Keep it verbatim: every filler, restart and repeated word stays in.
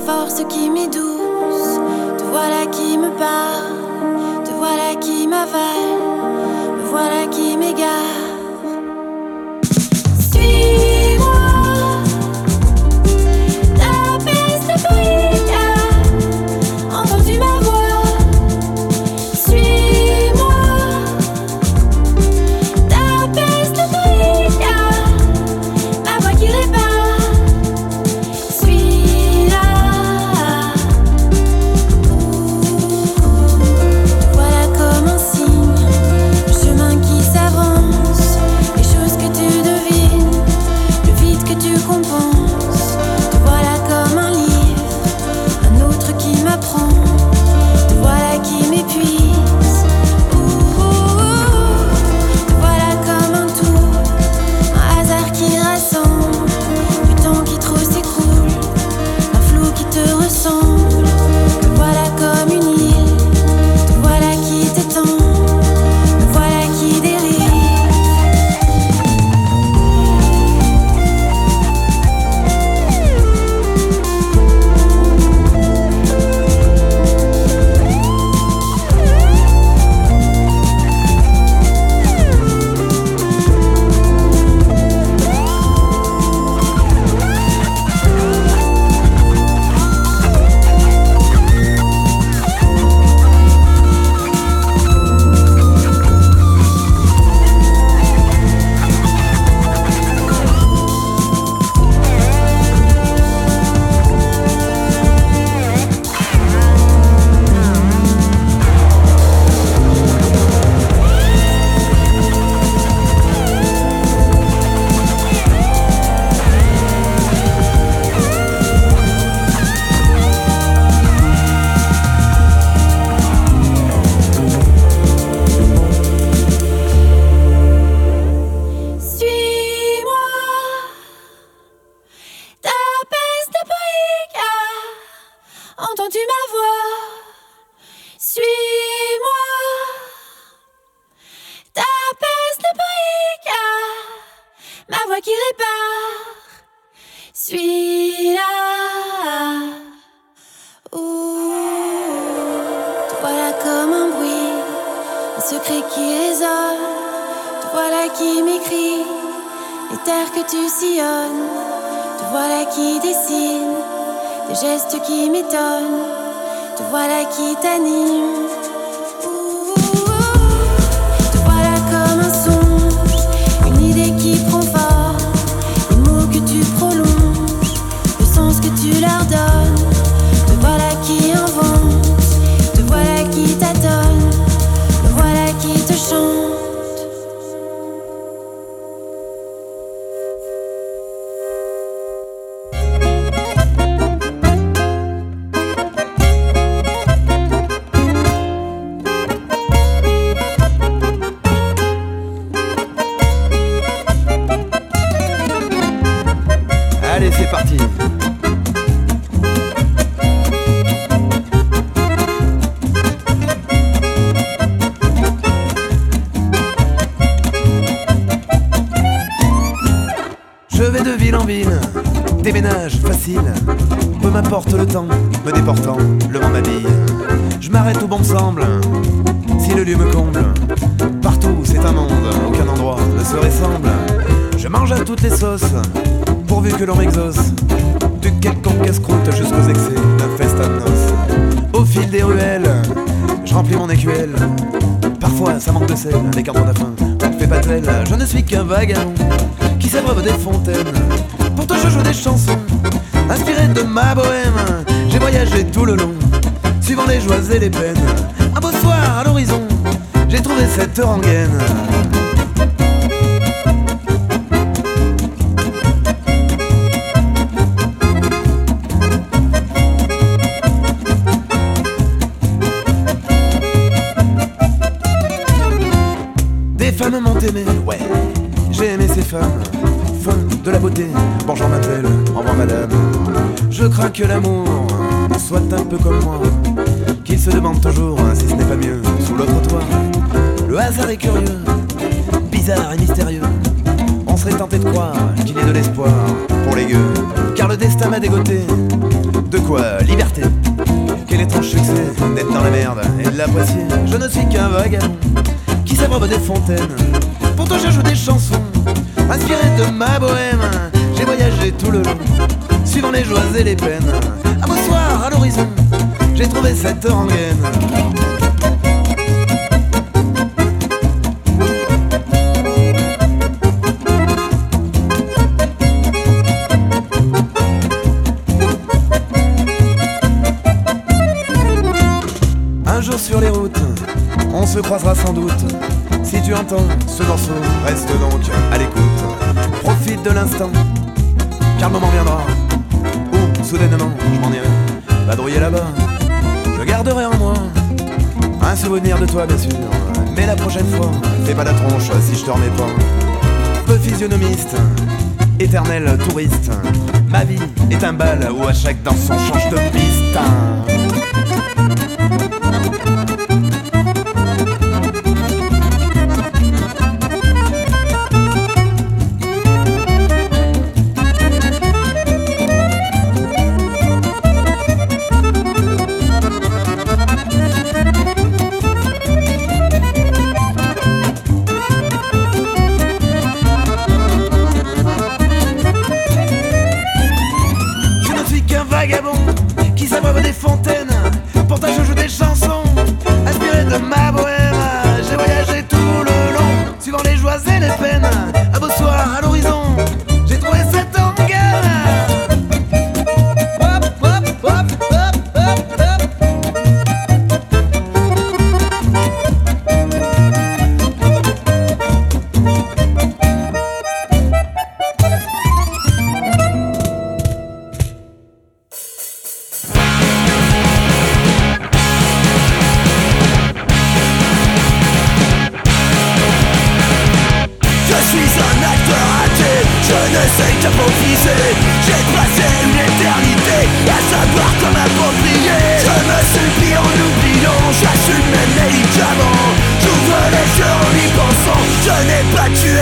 force qui m'est douce. Te voilà qui me parle, te voilà qui m'avale, me voilà qui m'égare. Déménage facile, peu m'importe le temps, me déportant, le vent m'habille. Je m'arrête où bon me semble, si le lieu me comble. Partout c'est un monde, aucun endroit ne se ressemble. Je mange à toutes les sauces, pourvu que l'on m'exauce. Du quelconque casse-croûte jusqu'aux excès d'un festin de noces. Au fil des ruelles, je remplis mon écuelle. Parfois ça manque de sel, avec un bon à faim, on ne fait pas tel. Je ne suis qu'un vagabond qui s'abreuve des fontaines. Pourtant je joue des chansons inspirées de ma bohème. J'ai voyagé tout le long, suivant les joies et les peines. Un beau soir à l'horizon, j'ai trouvé cette rengaine. Des femmes m'ont aimé, ouais, j'ai aimé ces femmes. Femme de la beauté, bonjour m'appelle, au revoir madame. Je crains que l'amour soit un peu comme moi, qu'il se demande toujours si ce n'est pas mieux sous l'autre toit. Le hasard est curieux, bizarre et mystérieux. On serait tenté de croire qu'il y ait de l'espoir pour les gueux, car le destin m'a dégoté de quoi, liberté? Quel étrange succès d'être dans la merde et de l'apprécier. Je ne suis qu'un vagabond qui s'abreuve des fontaines. Pourtant je joue des chansons inspirées de ma bohème. J'ai voyagé tout le long, suivant les joies et les peines. Un beau soir à l'horizon, j'ai trouvé cette rengaine. Un jour sur les routes, on se croisera sans doute. Si tu entends ce morceau, reste donc à l'écoute. Profite de l'instant, car le moment viendra où soudainement je m'en irai vadrouiller là-bas. Je garderai en moi un souvenir de toi bien sûr, mais la prochaine fois, fais pas la tronche si je te remets pas. Peu physionomiste, éternel touriste, ma vie est un bal où à chaque danse on change de piste. Vagabond qui s'abreuve des fontaines. Pourtant je joue des chansons inspirées de ma bohème. J'ai voyagé tout le long, suivant les joies et les peines. Un beau soir à l'horizon, j'ai trouvé cette organe. Hop, hop, hop, hop, hop, hop. Je suis un acteur raté, je ne sais qu'improviser. J'ai passé une éternité à savoir comment m'approprier. Je me suis pris en oubliant, j'assume mes médicaments. J'ouvre les yeux en y pensant, je n'ai pas tué